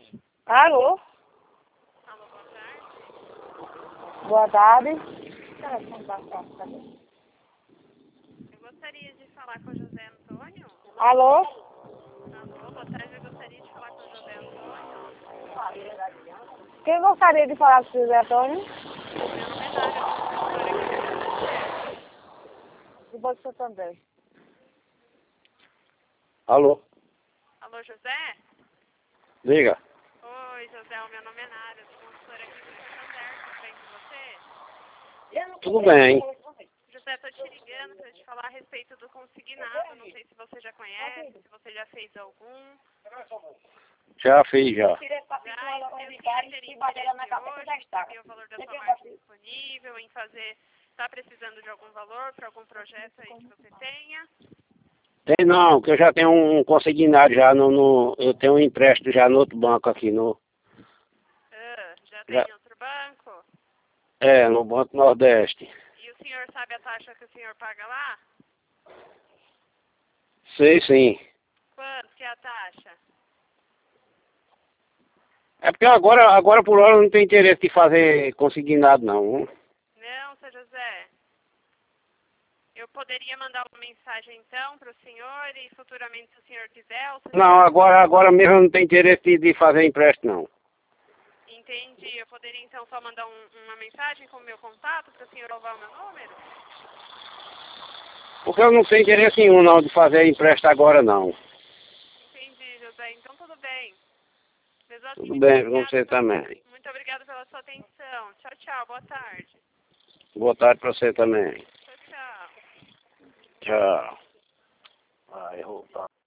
Alô? Alô, boa tarde. Boa tarde. Eu gostaria de falar com o José Antônio. Alô? Alô, boa tarde. Eu gostaria de falar com o José Antônio. Quem gostaria de falar com o José Antônio? Meu nome é Nara, eu sou consultora aqui do Santander. E você também. Alô, Alô, José? diga. Oi, José. O meu nome é Nara, eu sou consultora aqui do Santander. Tudo bem com você? Tudo bem. José, estou te ligando para te falar a respeito do consignado. Não sei se você já conhece, se você já fez algum. Já fiz, já. Já, e eu queria ter interesse hoje, saber o valor da sua margem disponível, em fazer. Está precisando de algum valor para algum projeto aí que você tenha? Tem não, que eu já tenho um consignado já eu tenho um empréstimo já no outro banco aqui Já tem já, outro banco? no Banco Nordeste. E o senhor sabe a taxa que o senhor paga lá? Sei sim. Quanto que é a taxa? É porque agora por hora eu não tenho interesse de fazer consignado não. Não, seu José. Eu poderia mandar uma mensagem então para o senhor e futuramente se o senhor quiser. Ou se o Não, senhor... agora mesmo eu não tenho interesse de fazer empréstimo não. Entendi. Eu poderia então só mandar uma mensagem com o meu contato para o senhor salvar o meu número? Porque eu não tenho interesse nenhum não de fazer empréstimo agora não. Entendi, José. Então tudo bem. Mesmo assim, Tudo bem, com você então, também. muito obrigada pela sua atenção. Tchau, tchau. Boa tarde. Boa tarde para você também. Tchau, tchau. Tchau. Vai, roupa.